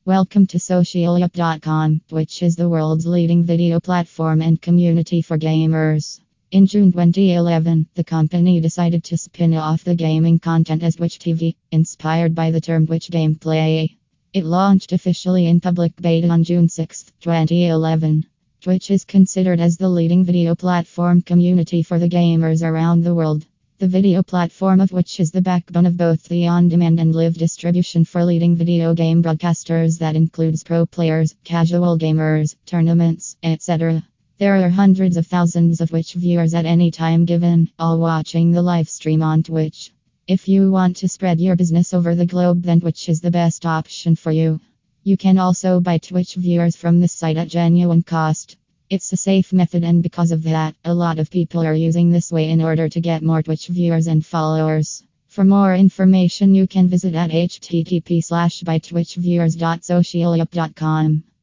Welcome to Socialup.com, which is the world's leading video platform and community for gamers. In June 2011, the company decided to spin off the gaming content as Twitch TV, inspired by the term Twitch gameplay. It launched officially in public beta on June 6, 2011. Twitch is considered as the leading video platform community for the gamers around the world. The video platform of which is the backbone of both the on-demand and live distribution for leading video game broadcasters that includes pro players, casual gamers, tournaments, etc. There are hundreds of thousands of Twitch viewers at any time given, all watching the live stream on Twitch. If you want to spread your business over the globe, then Twitch is the best option for you. You can also buy Twitch viewers from the site at genuine cost. It's a safe method, and because of that, a lot of people are using this way in order to get more Twitch viewers and followers. For more information, you can visit at http://bytwitchviewers.socialup.com.